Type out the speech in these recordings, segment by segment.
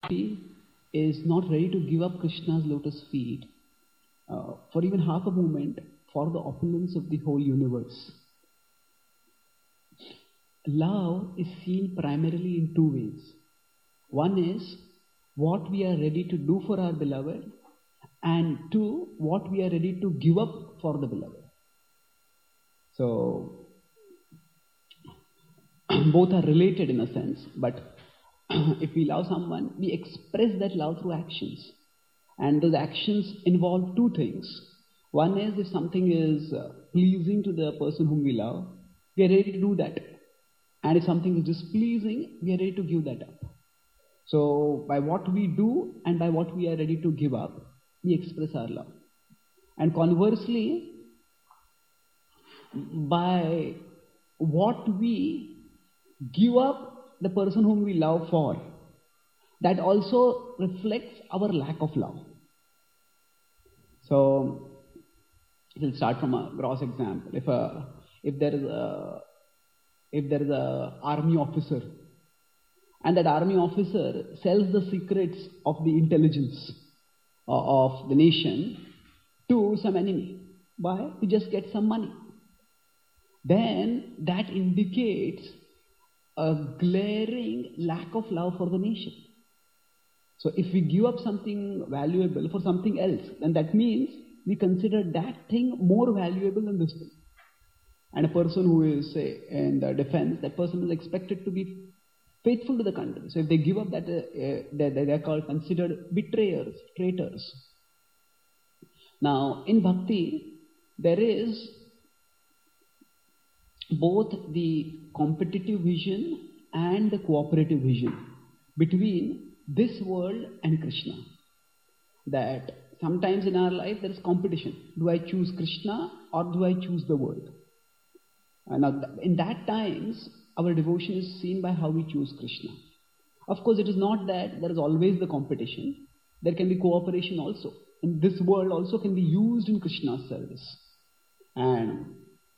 is not ready to give up Krishna's lotus feet for even half a moment for the opulence of the whole universe. Love is seen primarily in two ways. One is what we are ready to do for our beloved, and two, what we are ready to give up for the beloved. So, both are related in a sense, but if we love someone, we express that love through actions. And those actions involve two things. One is if something is pleasing to the person whom we love, we are ready to do that. And if something is displeasing, we are ready to give that up. So by what we do and by what we are ready to give up, we express our love. And conversely, by what we give up the person whom we love for, that also reflects our lack of love. So we'll start from a gross example. If there is a army officer, and that army officer sells the secrets of the intelligence of the nation to some enemy. Why? To just get some money. Then that indicates a glaring lack of love for the nation. So if we give up something valuable for something else, then that means we consider that thing more valuable than this thing. And a person who is, say, in the defense, that person is expected to be faithful to the country. So if they give up that, they are called considered betrayers, traitors. Now, in bhakti, there is both the competitive vision and the cooperative vision between this world and Krishna. That sometimes in our life there is competition. Do I choose Krishna or do I choose the world? Now, in that times, our devotion is seen by how we choose Krishna. Of course, it is not that there is always the competition. There can be cooperation also. And this world also can be used in Krishna's service. And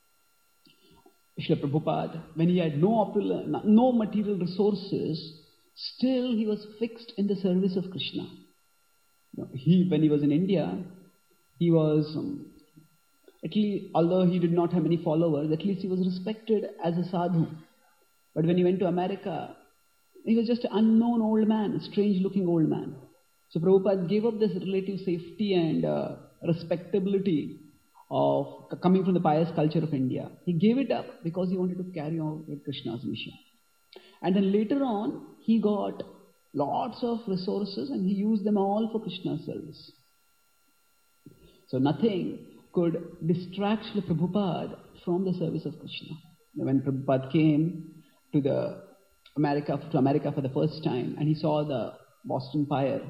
Srila Prabhupada, when he had no material resources, still he was fixed in the service of Krishna. When he was in India, he was, at least, although he did not have many followers, at least he was respected as a sadhu. But when he went to America, he was just an unknown old man, a strange looking old man. So Prabhupada gave up this relative safety and respectability of coming from the pious culture of India. He gave it up because he wanted to carry on with Krishna's mission. And then later on, he got lots of resources and he used them all for Krishna's service. So nothing could distract Srila Prabhupada from the service of Krishna. When Prabhupada came to America for the first time and he saw the Boston Pier,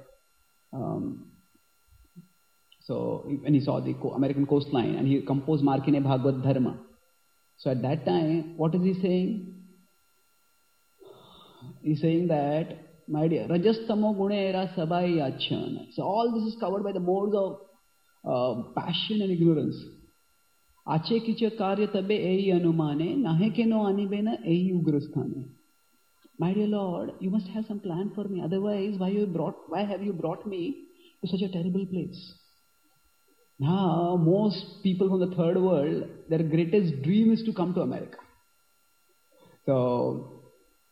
so when he saw the American coastline and he composed Markine Bhagavad Dharma. So at that time, what is he saying? He's saying that, my dear, Rajastamo Gunera Sabai Achana. So all this is covered by the modes of passion and ignorance. Ache kicha karya tabe ei anumane, nahe keno anibena ei ugrasthane. My dear Lord, you must have some plan for me. Otherwise, why have you brought me to such a terrible place? Now, most people from the third world, their greatest dream is to come to America. So,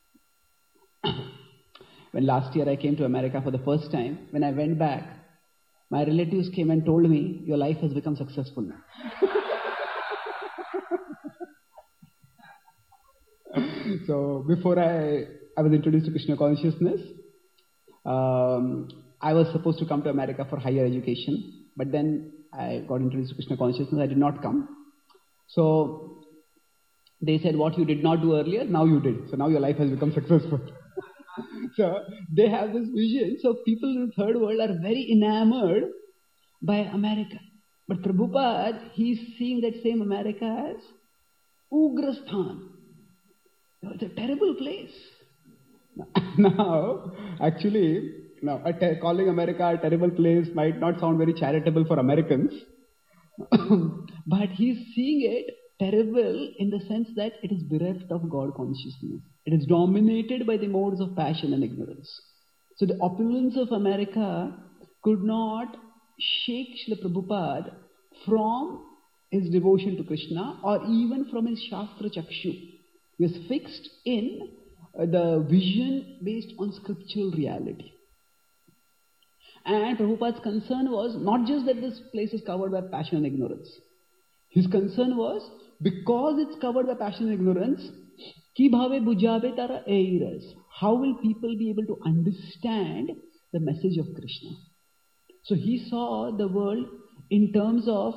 when last year I came to America for the first time, when I went back, my relatives came and told me, your life has become successful now. So, before I was introduced to Krishna consciousness, I was supposed to come to America for higher education, but then I got introduced to Krishna consciousness, I did not come. So, they said, what you did not do earlier, now you did. So now your life has become successful. So, they have this vision. So, people in the third world are very enamored by America. But Prabhupada, he's seeing that same America as Ugrasthan. It's a terrible place. Now, actually, calling America a terrible place might not sound very charitable for Americans. But he's seeing it terrible in the sense that it is bereft of God consciousness. It is dominated by the modes of passion and ignorance. So the opulence of America could not shake Srila Prabhupada from his devotion to Krishna or even from his Shastra Chakshu. He was fixed in the vision based on scriptural reality. And Prabhupada's concern was not just that this place is covered by passion and ignorance. His concern was, because it's covered by passion and ignorance, ki bhave bujave tara eiras. How will people be able to understand the message of Krishna? So he saw the world in terms of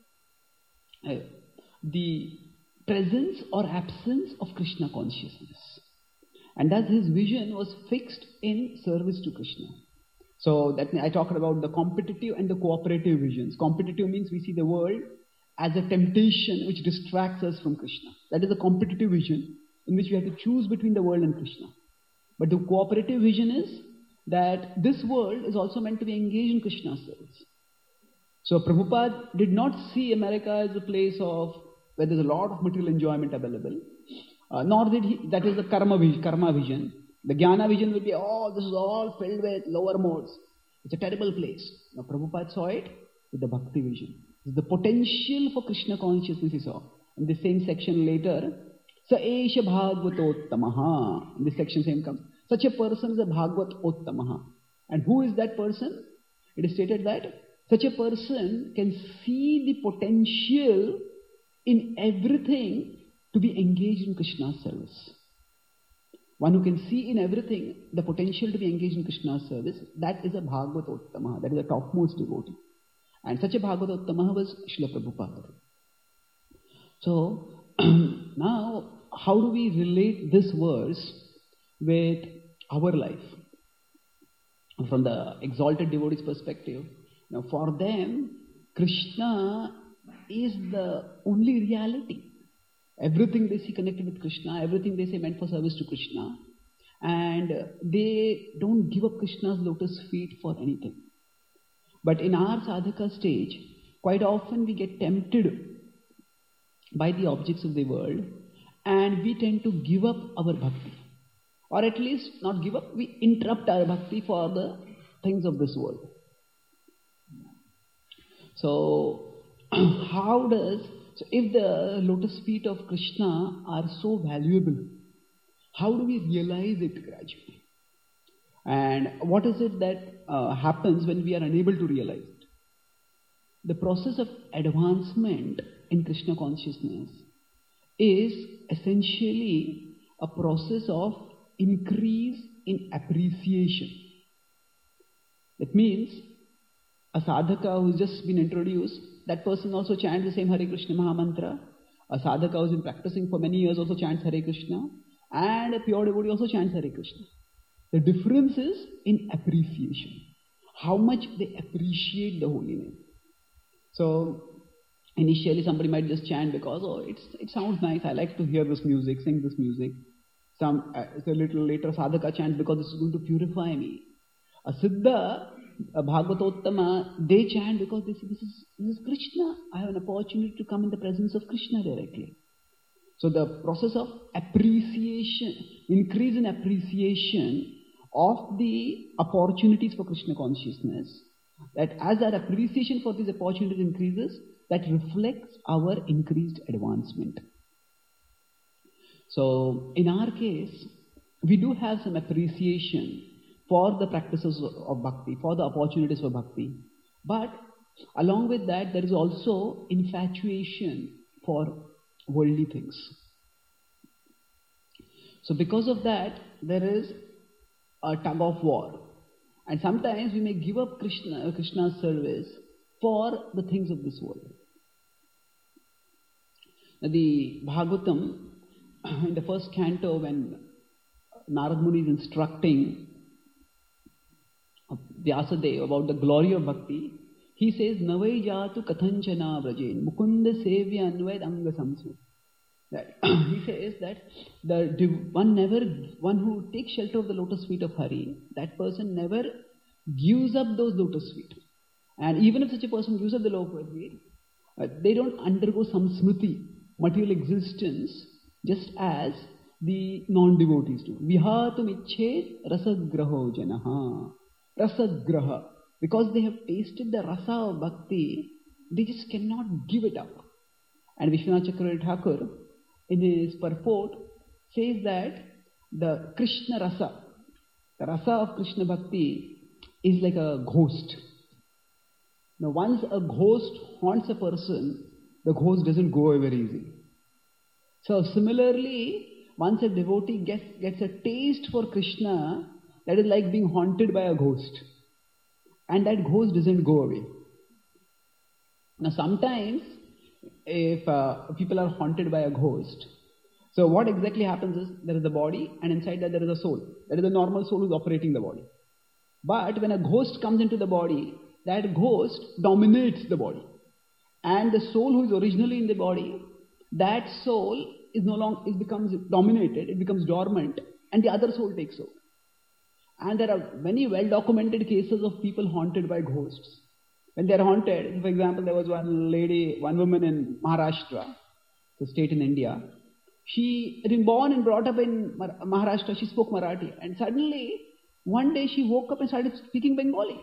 the presence or absence of Krishna consciousness. And thus his vision was fixed in service to Krishna. So that I talked about the competitive and the cooperative visions. Competitive means we see the world as a temptation which distracts us from Krishna. That is a competitive vision in which we have to choose between the world and Krishna. But the cooperative vision is that this world is also meant to be engaged in Krishna's service. So Prabhupada did not see America as a place of where there's a lot of material enjoyment available, nor did he, that is the karma vision. The jnana vision will be, oh, this is all filled with lower modes. It's a terrible place. Now Prabhupada saw it with the bhakti vision. The potential for Krishna consciousness he saw. In the same section later, Sa esha bhagavatottamaha. In this section same comes. Such a person is a bhagavatottamaha. And who is that person? It is stated that such a person can see the potential in everything to be engaged in Krishna's service. One who can see in everything the potential to be engaged in Krishna's service, that is a bhagavatottamaha. That is the topmost devotee. And such a bhagavatottamaha was Srila Prabhupada. So, now, how do we relate this verse with our life? From the exalted devotee's perspective, now for them, Krishna is the only reality. Everything they see connected with Krishna, everything they say meant for service to Krishna. And they don't give up Krishna's lotus feet for anything. But in our sadhaka stage, quite often we get tempted by the objects of the world and we tend to give up our bhakti. Or at least not give up, we interrupt our bhakti for the things of this world. So, so if the lotus feet of Krishna are so valuable, how do we realize it gradually? And what is it that happens when we are unable to realize it? The process of advancement in Krishna consciousness is essentially a process of increase in appreciation. That means a sadhaka who's just been introduced, that person also chants the same Hare Krishna Mahamantra. A sadhaka who's been practicing for many years also chants Hare Krishna. And a pure devotee also chants Hare Krishna. The difference is in appreciation. How much they appreciate the holy name. So, initially somebody might just chant because, oh, it sounds nice, I like to hear this music, sing this music. A little later sadhaka chants because this is going to purify me. A siddha, a bhagavatottama, they chant because they say, this is Krishna. I have an opportunity to come in the presence of Krishna directly. So the process of appreciation, increase in appreciation of the opportunities for Krishna consciousness, that as our appreciation for these opportunities increases, that reflects our increased advancement. So in our case, we do have some appreciation for the practices of bhakti, for the opportunities for bhakti. But along with that, there is also infatuation for worldly things. So because of that, there is a tug of war. And sometimes we may give up Krishna's service for the things of this world. The Bhagavatam, in the first canto, when Narad Muni is instructing Vyasadeva about the glory of bhakti, he says, Navai jatu kathanchana vrajen, mukunda sevya anved anga samsud. He says that one who takes shelter of the lotus feet of Hari, that person never gives up those lotus feet. And even if such a person gives up the lotus feet, they don't undergo samsmriti, material existence, just as the non-devotees do. Vihatum icchet rasagraho janaha. Rasagraha. Because they have tasted the rasa of bhakti, they just cannot give it up. And Vishwanath Chakravarti Thakur, in his purport, says that the Krishna rasa, the rasa of Krishna bhakti, is like a ghost. Now, once a ghost haunts a person, the ghost doesn't go away very easily. So, similarly, once a devotee gets a taste for Krishna, that is like being haunted by a ghost. And that ghost doesn't go away. Now, sometimes, if people are haunted by a ghost, so what exactly happens is, there is a body, and inside that there is a soul. There is a normal soul who is operating the body. But when a ghost comes into the body, that ghost dominates the body. And the soul who is originally in the body, that soul is no longer, it becomes dominated, it becomes dormant, and the other soul takes over. And there are many well-documented cases of people haunted by ghosts. When they are haunted, for example, there was one woman in Maharashtra, the state in India. She had been born and brought up in Maharashtra, she spoke Marathi, and suddenly, one day she woke up and started speaking Bengali.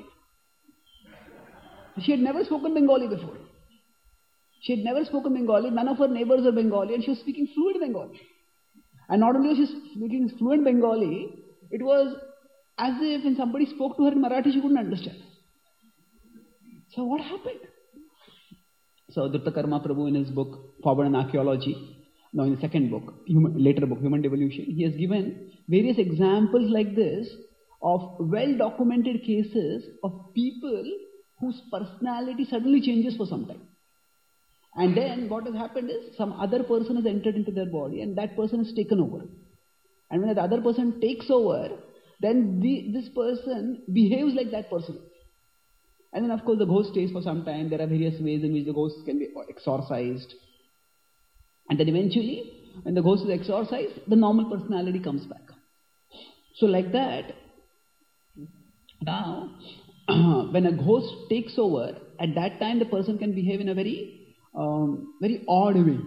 She had never spoken Bengali before. She had never spoken Bengali, none of her neighbors are Bengali, and she was speaking fluent Bengali. And not only was she speaking fluent Bengali, it was as if when somebody spoke to her in Marathi, she couldn't understand. So what happened? So Dutta Karma Prabhu, in his book, Forbidden Archaeology, now in the second book, later book, Human Devolution, he has given various examples like this of well-documented cases of people whose personality suddenly changes for some time. And then what has happened is, some other person has entered into their body and that person has taken over. And when the other person takes over, then this person behaves like that person. And then of course the ghost stays for some time. There are various ways in which the ghost can be exorcised. And then eventually, when the ghost is exorcised, the normal personality comes back. So like that, now, when a ghost takes over, at that time the person can behave in a very odd way.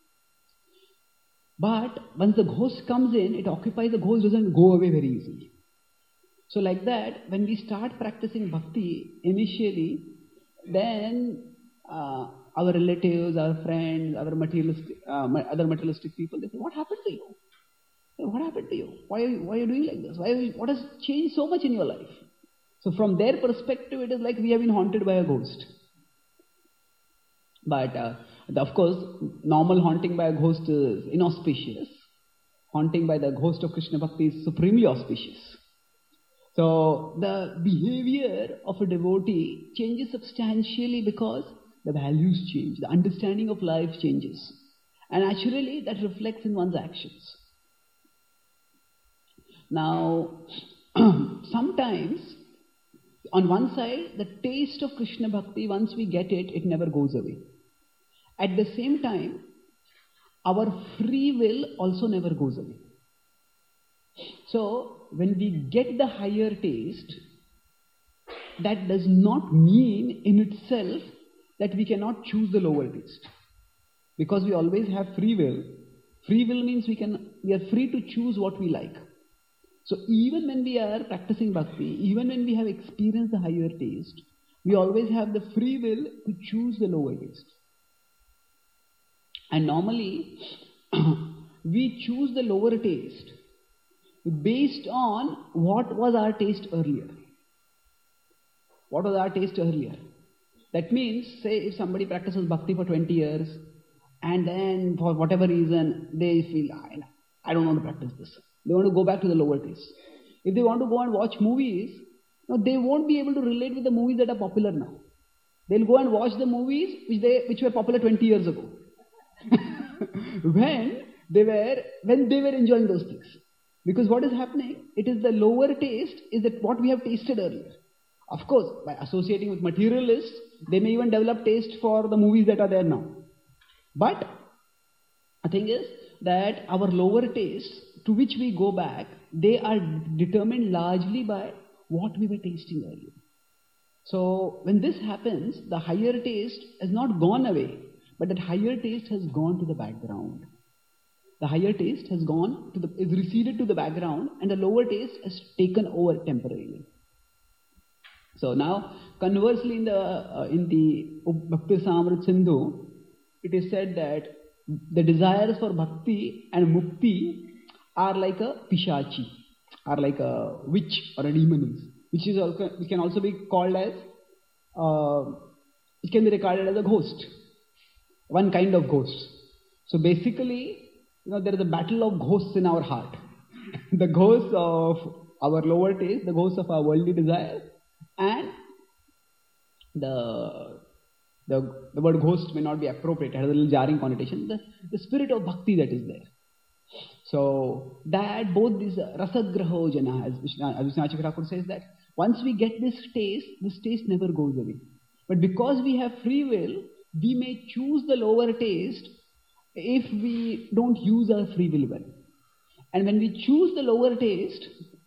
But once the ghost comes in, it occupies, the ghost doesn't go away very easily. So like that, when we start practicing bhakti initially, then our relatives, our friends, our other materialistic people, they say, what happened to you? What happened to you? Why are you doing like this? What has changed so much in your life? So from their perspective, it is like we have been haunted by a ghost. But of course, normal haunting by a ghost is inauspicious. Haunting by the ghost of Krishna Bhakti is supremely auspicious. So the behavior of a devotee changes substantially because the values change, the understanding of life changes. And naturally, that reflects in one's actions. Now, sometimes, on one side, the taste of Krishna Bhakti, once we get it, it never goes away. At the same time, our free will also never goes away. So, when we get the higher taste, that does not mean in itself that we cannot choose the lower taste. Because we always have free will. Free will means we are free to choose what we like. So even when we are practicing bhakti, even when we have experienced the higher taste, we always have the free will to choose the lower taste. And normally, we choose the lower taste based on what was our taste earlier. What was our taste earlier? That means, say if somebody practices bhakti for 20 years, and then for whatever reason, they feel, I don't want to practice this. They want to go back to the lower taste. If they want to go and watch movies, they won't be able to relate with the movies that are popular now. They'll go and watch the movies which were popular 20 years ago. when they were enjoying those things. Because what is happening? It is the lower taste is that what we have tasted earlier. Of course, by associating with materialists, they may even develop taste for the movies that are there now. But the thing is that our lower tastes to which we go back, they are determined largely by what we were tasting earlier. So when this happens, the higher taste has not gone away, but that higher taste has gone to the background. the higher taste has is receded to the background, and the lower taste has taken over temporarily. So now, conversely, in the Bhakti Rasamrita Sindhu, it is said that the desires for bhakti and mukti are like a pishachi, are like a witch or a demon, which can also be called as, it can be regarded as a ghost, one kind of ghost. So basically, there is a battle of ghosts in our heart. The ghosts of our lower taste, the ghosts of our worldly desire, and the word ghost may not be appropriate, it has a little jarring connotation, the spirit of bhakti that is there. So that both these rasagraho jana, as Vishwanath Thakur says, that once we get this taste never goes away. But because we have free will, we may choose the lower taste if we don't use our free will well. And when we choose the lower taste,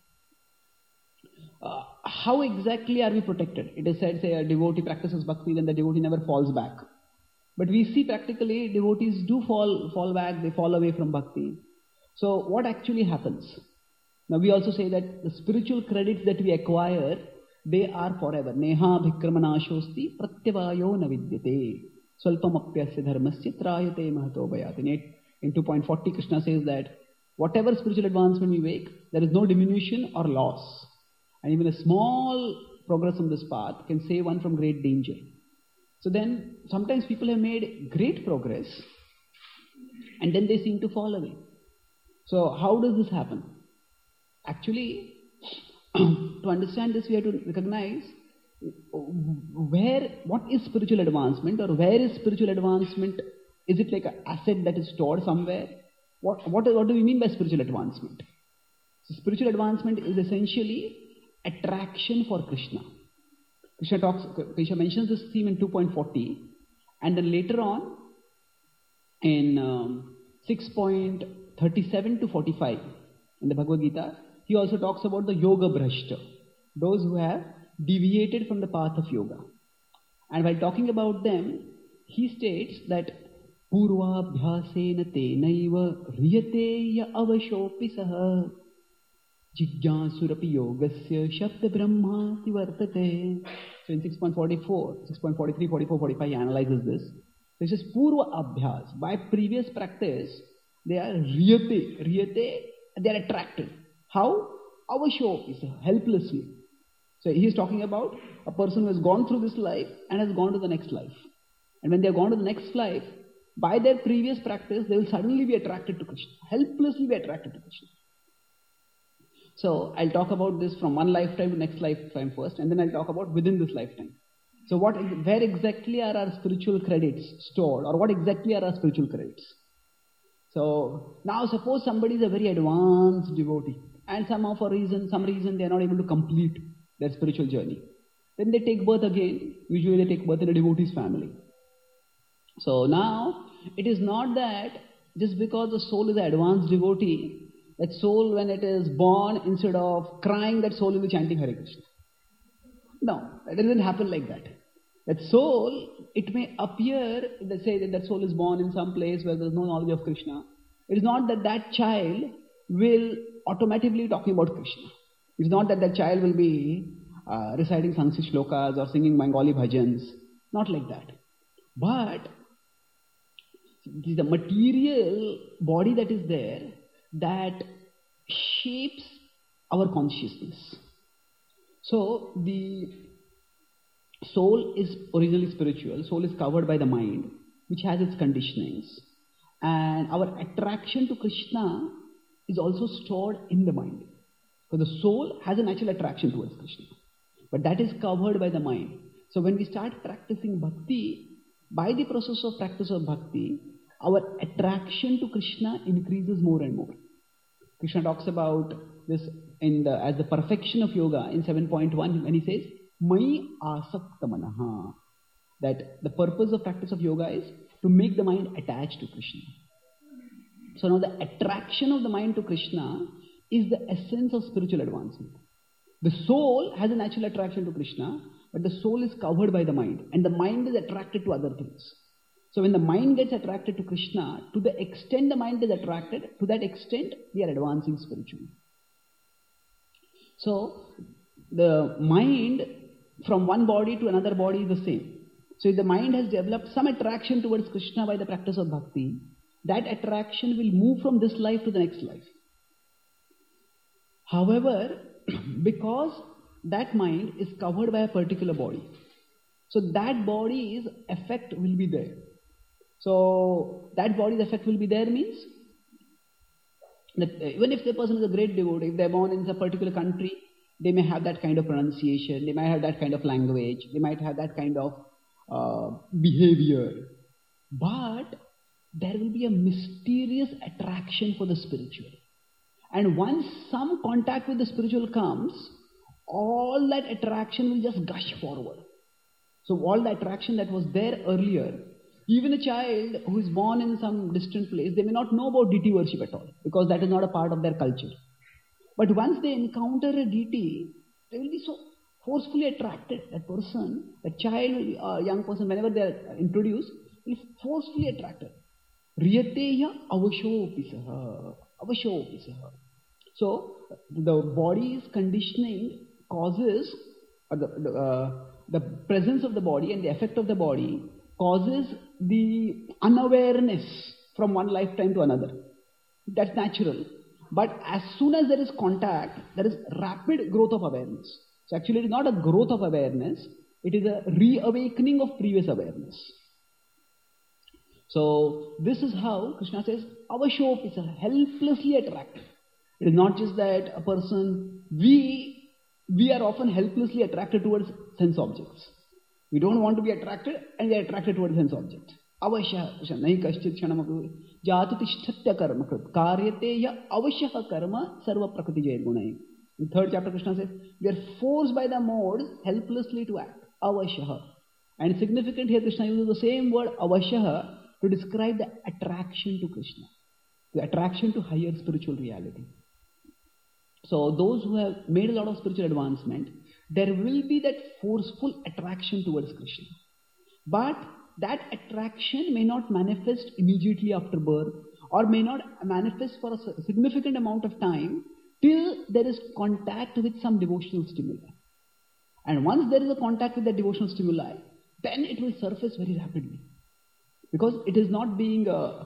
how exactly are we protected? It is said, say a devotee practices bhakti, then the devotee never falls back. But we see practically devotees do fall back, they fall away from bhakti. So what actually happens? Now we also say that the spiritual credits that we acquire, they are forever. Neha bhikramanashosti pratyavayo navidyate swalpamapyasya dharmasya trayate mahato bhayat. In 2.40 Krishna says that whatever spiritual advancement we make, there is no diminution or loss. And even a small progress on this path can save one from great danger. So then, sometimes people have made great progress and then they seem to fall away. So how does this happen? Actually, to understand this, we have to recognize what is spiritual advancement, or where is spiritual advancement? Is it like an asset that is stored somewhere? What do we mean by spiritual advancement? So spiritual advancement is essentially attraction for Krishna. Krishna mentions this theme in 2.40, and then later on in 6.37 to 45 in the Bhagavad Gita, he also talks about the yoga bhrashta, those who have deviated from the path of yoga. And while talking about them, he states that purvabhyasena tenaiva riyate ya avashopi saha jigyasurapi yogasya shabda brahmati vartate. So in 6.44, 6.43, 44, 45, he analyzes this. This is purva abhyas. By previous practice, they are riyate, they are attracted. How? Avashopi saha, helplessly. So he is talking about a person who has gone through this life and has gone to the next life. And when they have gone to the next life, by their previous practice, they will suddenly be attracted to Krishna, helplessly be attracted to Krishna. So I'll talk about this from one lifetime to next lifetime first, and then I'll talk about within this lifetime. So where exactly are our spiritual credits stored, or what exactly are our spiritual credits? So now suppose somebody is a very advanced devotee, and some reason they are not able to complete their spiritual journey. Then they take birth again. Usually they take birth in a devotee's family. So now, it is not that just because the soul is an advanced devotee, that soul when it is born, instead of crying, that soul will be chanting Hare Krishna. No, it doesn't happen like that. That soul, it may appear, they say that soul is born in some place where there is no knowledge of Krishna. It is not that child will automatically be talking about Krishna. It is not that child will be reciting Sanskrit shlokas or singing Bengali bhajans. Not like that. But it is the material body that is there that shapes our consciousness. So the soul is originally spiritual. Soul is covered by the mind, which has its conditionings. And our attraction to Krishna is also stored in the mind. So the soul has a natural attraction towards Krishna. But that is covered by the mind. So when we start practicing bhakti, by the process of practice of bhakti, our attraction to Krishna increases more and more. Krishna talks about this as the perfection of yoga in 7.1 when he says, Mai asakta manaha. That the purpose of practice of yoga is to make the mind attached to Krishna. So now the attraction of the mind to Krishna is the essence of spiritual advancement. The soul has a natural attraction to Krishna, but the soul is covered by the mind, and the mind is attracted to other things. So when the mind gets attracted to Krishna, to the extent the mind is attracted, to that extent we are advancing spiritually. So the mind from one body to another body is the same. So if the mind has developed some attraction towards Krishna by the practice of bhakti, that attraction will move from this life to the next life. However, because that mind is covered by a particular body, so that body's effect will be there. So that body's effect will be there means that even if the person is a great devotee, if they're born in a particular country, they may have that kind of pronunciation, they might have that kind of language, they might have that kind of behavior. But there will be a mysterious attraction for the spiritual. And once some contact with the spiritual comes, all that attraction will just gush forward. So all the attraction that was there earlier, even a child who is born in some distant place, they may not know about deity worship at all, because that is not a part of their culture. But once they encounter a deity, they will be so forcefully attracted. That person, that child, young person, whenever they are introduced, is forcefully attracted. Riyateya avashopisaha. Avashopisaha. So the body's conditioning causes, the presence of the body and the effect of the body causes the unawareness from one lifetime to another. That's natural. But as soon as there is contact, there is rapid growth of awareness. So actually it is not a growth of awareness, it is a reawakening of previous awareness. So this is how Krishna says, avashopisa, helplessly attracted. It is not just that a person, we are often helplessly attracted towards sense objects. We don't want to be attracted and we are attracted towards sense objects. Avashya, nahi kaschit kshanamapi, jatutishtatya karma krit, karyate ya avashya karma sarva prakriti jaya gunai. In 3rd chapter Krishna says, we are forced by the modes helplessly to act. Avashya. And significant here Krishna uses the same word avashya to describe the attraction to Krishna, the attraction to higher spiritual reality. So those who have made a lot of spiritual advancement, there will be that forceful attraction towards Krishna. But that attraction may not manifest immediately after birth, or may not manifest for a significant amount of time till there is contact with some devotional stimuli. And once there is a contact with that devotional stimuli, then it will surface very rapidly. Because it is not being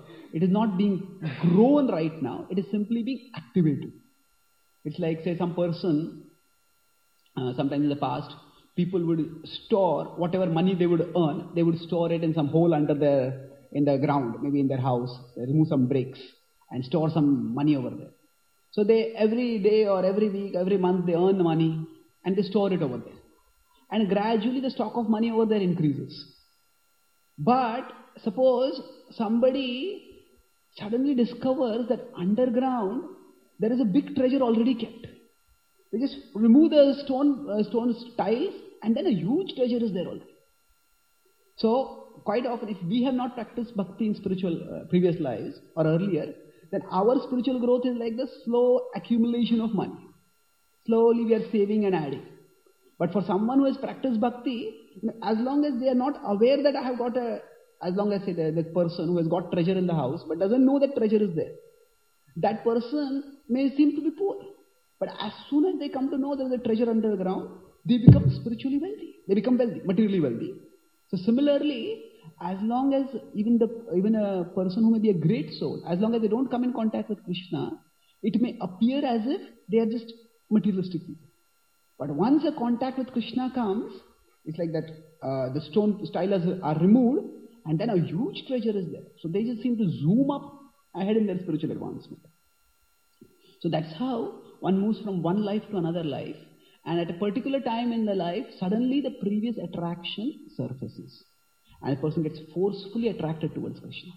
grown right now, it is simply being activated. It's like, say, some person, sometimes in the past, people would store whatever money they would earn, they would store it in some hole in the ground, maybe in their house, they remove some bricks and store some money over there. So they, every day or every week, every month, they earn the money and they store it over there. And gradually the stock of money over there increases. But suppose somebody suddenly discovers that underground there is a big treasure already kept. They just remove the stone tiles and then a huge treasure is there already. So quite often, if we have not practiced bhakti in spiritual previous lives or earlier, then our spiritual growth is like the slow accumulation of money. Slowly we are saving and adding. But for someone who has practiced bhakti, as long as they are not aware that I have got as long as say the person who has got treasure in the house but doesn't know that treasure is there, that person may seem to be poor. But as soon as they come to know there is a treasure under the ground, they become spiritually wealthy. They become wealthy, materially wealthy. So similarly, as long as even a person who may be a great soul, as long as they don't come in contact with Krishna, it may appear as if they are just materialistic people. But once a contact with Krishna comes, it's like that the stone tiles are removed and then a huge treasure is there. So they just seem to zoom up ahead in their spiritual advancement. So that's how one moves from one life to another life, and at a particular time in the life, suddenly the previous attraction surfaces and a person gets forcefully attracted towards Krishna.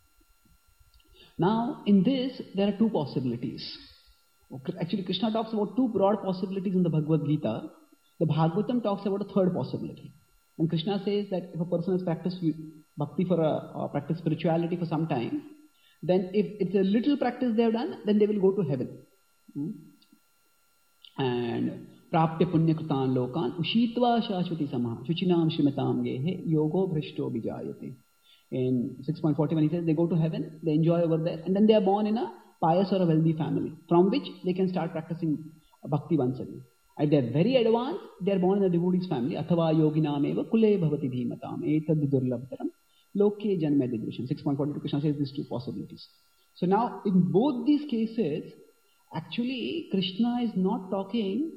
Now in this there are two possibilities. Actually Krishna talks about two broad possibilities in the Bhagavad Gita. The Bhagavatam talks about a third possibility. And Krishna says that if a person has practiced bhakti practiced spirituality for some time, then if it's a little practice they have done, then they will go to heaven. And praptya punyakritan lokan ushitva shashvati samaha shuchinam shrimatam gehe yogo bhrishto bijayate. In 6.41 he says they go to heaven, they enjoy over there, and then they are born in a pious or a wealthy family, from which they can start practicing bhakti once again. If they are very advanced, they are born in a devotee's family. Athava yoginameva kule bhavati dhimatam etad durlabharam loke janme digression. 6.42 Krishna says these two possibilities. So now in both these cases, actually Krishna is not talking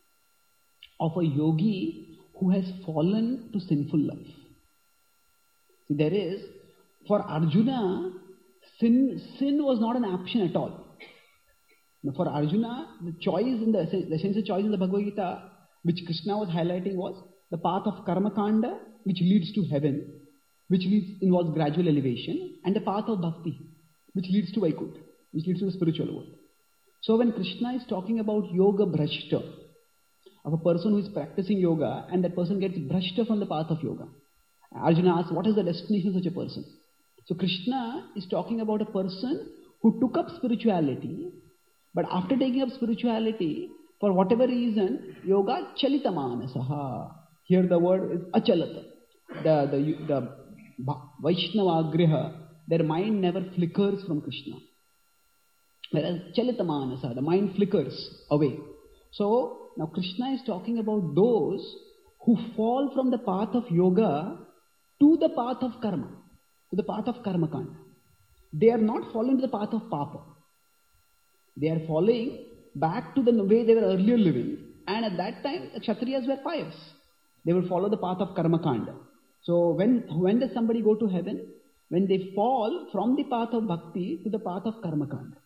of a yogi who has fallen to sinful life. See, there is, for Arjuna, sin was not an option at all. For Arjuna, the choice in the essential choice in the Bhagavad Gita, which Krishna was highlighting, was the path of karma kanda, which leads to heaven, which involves gradual elevation, and the path of bhakti, which leads to Vaikuntha, which leads to the spiritual world. So when Krishna is talking about yoga bhrashta, of a person who is practicing yoga, and that person gets bhrashta from the path of yoga, Arjuna asks, what is the destination of such a person? So Krishna is talking about a person who took up spirituality, but after taking up spirituality, for whatever reason, yoga chalita manasaha. Here the word is achalata. The Vaishnava griha, their mind never flickers from Krishna. Whereas chalita manasa, the mind flickers away. So now Krishna is talking about those who fall from the path of yoga to the path of karma, to the path of karma kanda. They are not falling to the path of papa. They are falling back to the way they were earlier living, and at that time the Kshatriyas were pious. They will follow the path of karma kanda. So when does somebody go to heaven? When they fall from the path of bhakti to the path of karma kanda.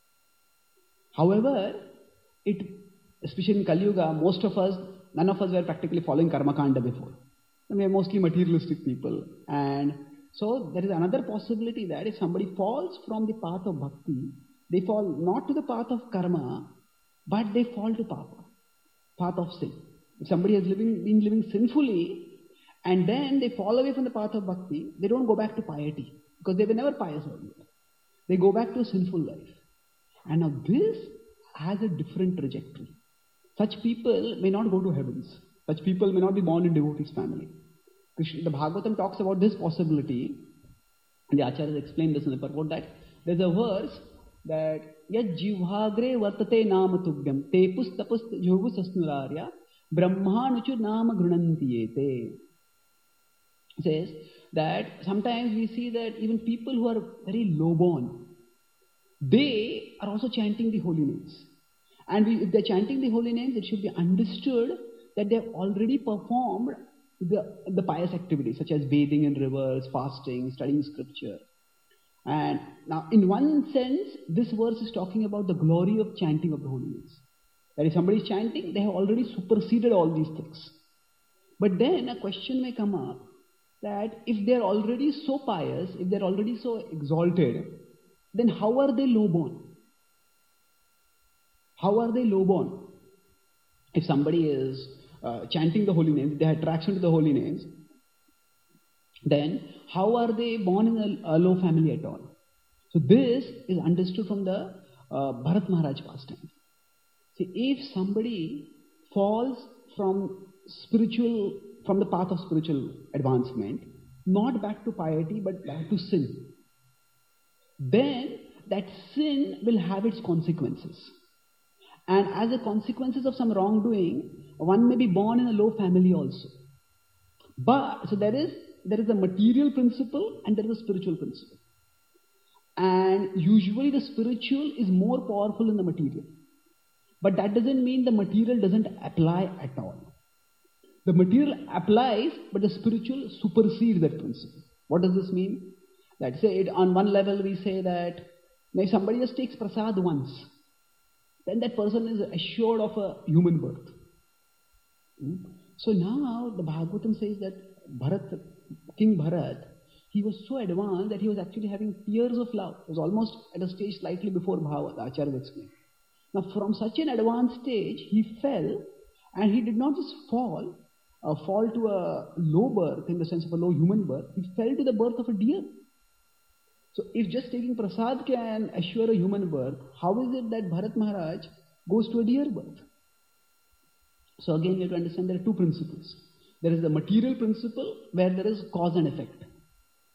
However, especially in Kali Yuga, none of us were practically following karma kanda before. We are mostly materialistic people, and so there is another possibility that if somebody falls from the path of bhakti, they fall not to the path of karma, but they fall to path of sin. If somebody has been living sinfully, and then they fall away from the path of bhakti, they don't go back to piety, because they were never pious earlier. They go back to a sinful life. And now this has a different trajectory. Such people may not go to heavens. Such people may not be born in devotee's family. The Bhagavatam talks about this possibility, and the Acharyas explain this in the purport, that there's a verse that yad jivhagre vartate nama tubhyam te pustapust yogu sasnurarya brahmanuchu nama grunantiyete. It says that sometimes we see that even people who are very low born, they are also chanting the holy names. And if they're chanting the holy names, it should be understood that they have already performed the pious activities, such as bathing in rivers, fasting, studying scripture. And now, in one sense, this verse is talking about the glory of chanting of the holy names. That if somebody is chanting, they have already superseded all these things. But then a question may come up that if they are already so pious, if they are already so exalted, then how are they low born? How are they low born? If somebody is chanting the holy names, they have attraction to the holy names, then how are they born in a low family at all? So this is understood from the Bharat Maharaj pastime. See, if somebody falls from the path of spiritual advancement, not back to piety but back to sin, then that sin will have its consequences. And as a consequences of some wrongdoing, one may be born in a low family also. But so there is a material principle and there is a spiritual principle. And usually the spiritual is more powerful than the material. But that doesn't mean the material doesn't apply at all. The material applies, but the spiritual supersedes that principle. What does this mean? Let's say on one level we say that if somebody just takes prasad once, then that person is assured of a human birth. So now the Bhagavatam says that King Bharat, he was so advanced that he was actually having tears of love. It was almost at a stage slightly before Bhava, the Acharya explained. Now from such an advanced stage, he fell, and he did not just fall to a low birth in the sense of a low human birth, he fell to the birth of a deer. So if just taking prasad can assure a human birth, how is it that Bharat Maharaj goes to a deer birth? So again, you have to understand there are two principles. There is the material principle where there is cause and effect.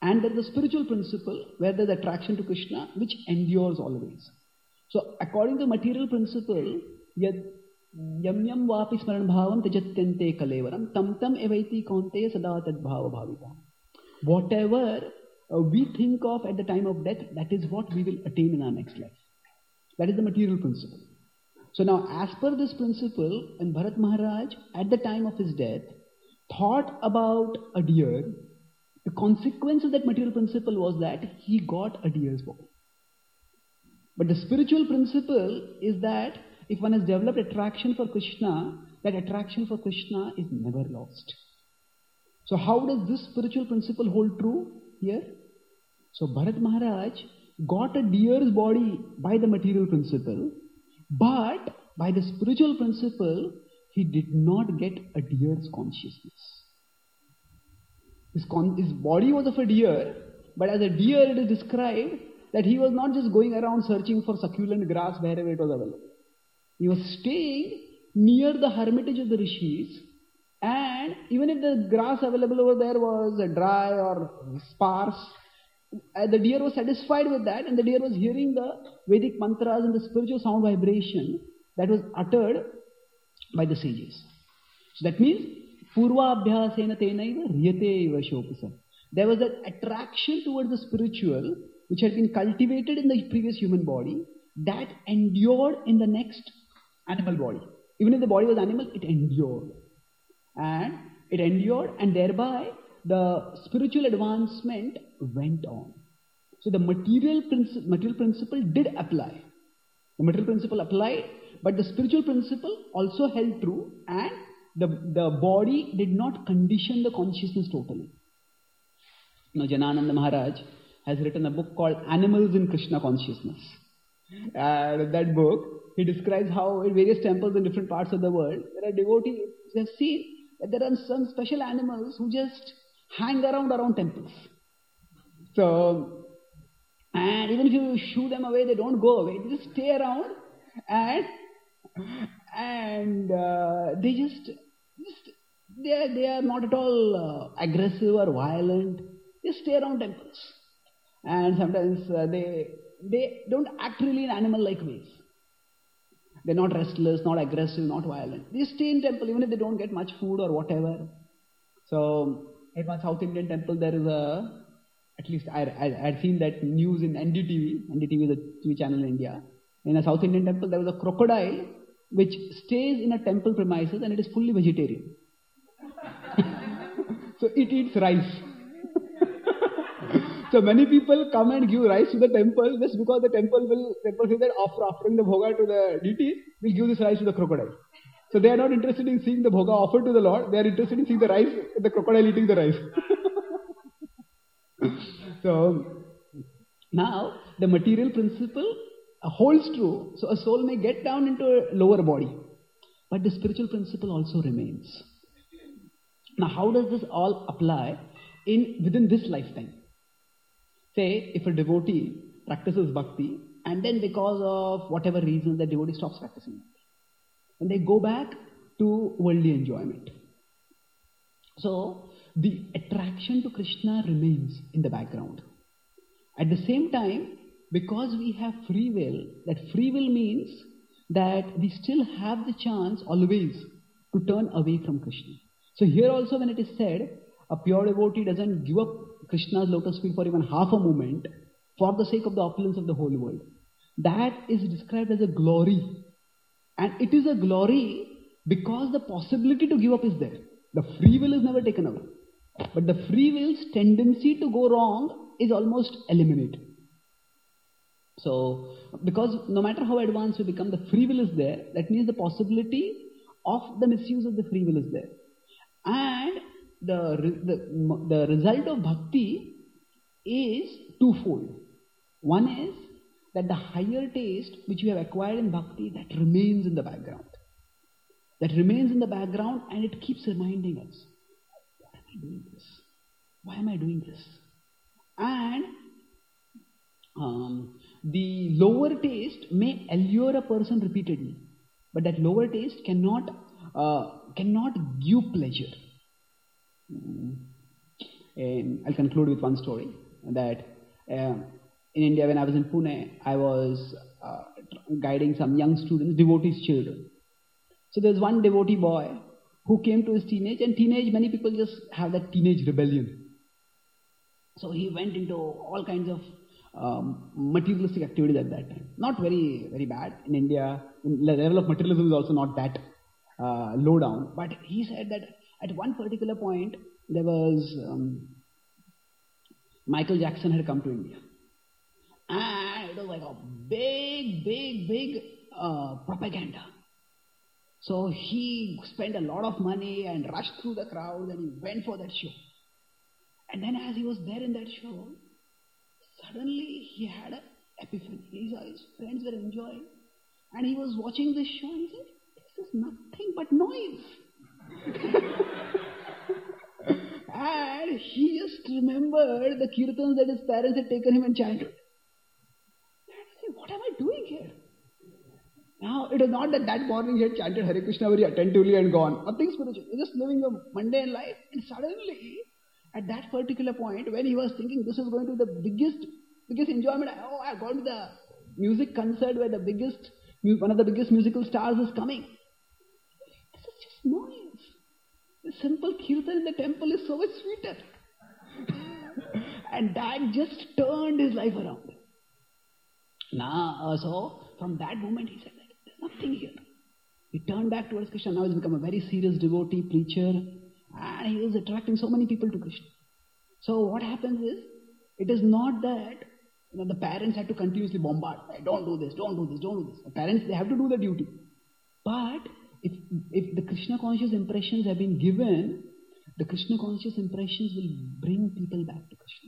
And there is a spiritual principle where there is attraction to Krishna which endures always. So according to material principle, yam yam vapi smaran bhavam tajatyante kalevaram tam tam evaiti kaunteya sada tad bhava bhavita. Whatever we think of at the time of death, that is what we will attain in our next life. That is the material principle. So now, as per this principle, when Bharat Maharaj, at the time of his death, thought about a deer, the consequence of that material principle was that he got a deer's body. But the spiritual principle is that if one has developed attraction for Krishna, that attraction for Krishna is never lost. So how does this spiritual principle hold true here? So Bharat Maharaj got a deer's body by the material principle, but by the spiritual principle, he did not get a deer's consciousness. His body was of a deer, but as a deer it is described that he was not just going around searching for succulent grass wherever it was available. He was staying near the hermitage of the rishis, and even if the grass available over there was dry or sparse, the deer was satisfied with that, and the deer was hearing the Vedic mantras and the spiritual sound vibration that was uttered by the sages. So that means, Purva abhyasena tenaiva riyate eva shopisa. There was an attraction towards the spiritual which had been cultivated in the previous human body that endured in the next animal body. Even if the body was animal, it endured. And thereby the spiritual advancement went on. So the material principle did apply. The material principle applied, but the spiritual principle also held true, and the body did not condition the consciousness totally. Now Janananda Maharaj has written a book called Animals in Krishna Consciousness. In that book, he describes how in various temples in different parts of the world, there are devotees who have seen that there are some special animals who just hang around temples. So, and even if you shoo them away, they don't go away. They just stay around, and they are not at all aggressive or violent. They stay around temples, and sometimes they don't act really in animal-like ways. They're not restless, not aggressive, not violent. They stay in temple even if they don't get much food or whatever. So in one South Indian temple, there is at least I had seen that news in NDTV. NDTV is a TV channel in India. In a South Indian temple, there was a crocodile which stays in a temple premises, and it is fully vegetarian. So it eats rice. So many people come and give rice to the temple just because the temple says that after offering the bhoga to the deity, we'll give this rice to the crocodile. So they are not interested in seeing the bhoga offered to the Lord. They are interested in seeing the crocodile eating the rice. So now the material principle holds true. So a soul may get down into a lower body, but the spiritual principle also remains. Now how does this all apply within this lifetime? Say, if a devotee practices bhakti, and then because of whatever reason the devotee stops practicing it, and they go back to worldly enjoyment. So, the attraction to Krishna remains in the background. At the same time, because we have free will, that free will means that we still have the chance always to turn away from Krishna. So here also when it is said, a pure devotee doesn't give up Krishna's lotus feet for even half a moment for the sake of the opulence of the whole world. That is described as a glory. And it is a glory because the possibility to give up is there. The free will is never taken away. But the free will's tendency to go wrong is almost eliminated. So, because no matter how advanced we become, the free will is there. That means the possibility of the misuse of the free will is there. And the result of bhakti is twofold. One is that the higher taste which we have acquired in bhakti, that remains in the background. That remains in the background, and it keeps reminding us, why am I doing this? Why am I doing this? And the lower taste may allure a person repeatedly, but that lower taste cannot give pleasure. And I'll conclude with one story. that in India, when I was in Pune, I was guiding some young students, devotees' children. So there's one devotee boy who came to his teenage, and teenage, many people just have that teenage rebellion. So he went into all kinds of materialistic activities at that time. Not very, very bad. In India, the level of materialism is also not that low down. But he said that at one particular point, there was Michael Jackson had come to India. And it was like a big propaganda. So he spent a lot of money and rushed through the crowd and he went for that show. And then as he was there in that show, suddenly he had an epiphany. He saw his friends were enjoying. And he was watching this show and he said, this is nothing but noise. And he just remembered the kirtans that his parents had taken him in childhood. And he said, what am I doing here? Now, it is not that morning he had chanted Hare Krishna very attentively and gone. Nothing spiritual. He was just living a mundane life. And suddenly, at that particular point, when he was thinking this is going to be the biggest enjoyment, I've gone to the music concert where one of the biggest musical stars is coming. This is just noise. The simple kirtan in the temple is so much sweeter. And that just turned his life around. Now, so from that moment he said, there's nothing here. He turned back towards Krishna. Now he's become a very serious devotee, preacher, and he is attracting so many people to Krishna. So what happens is, it is not that the parents have to continuously bombard. Hey, don't do this, don't do this, don't do this. The parents, they have to do the duty. But if the Krishna conscious impressions have been given, the Krishna conscious impressions will bring people back to Krishna.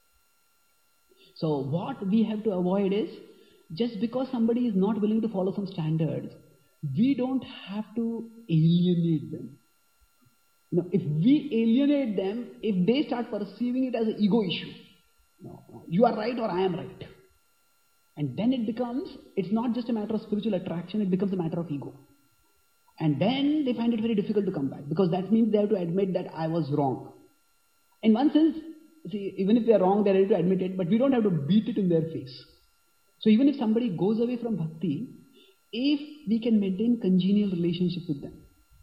So what we have to avoid is, just because somebody is not willing to follow some standards, we don't have to alienate them. If we alienate them, if they start perceiving it as an ego issue, you are right or I am right. And then it's not just a matter of spiritual attraction, it becomes a matter of ego. And then they find it very difficult to come back, because that means they have to admit that I was wrong. In one sense, see, even if they are wrong, they are ready to admit it, but we don't have to beat it in their face. So even if somebody goes away from bhakti, if we can maintain congenial relationship with them,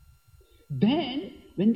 then when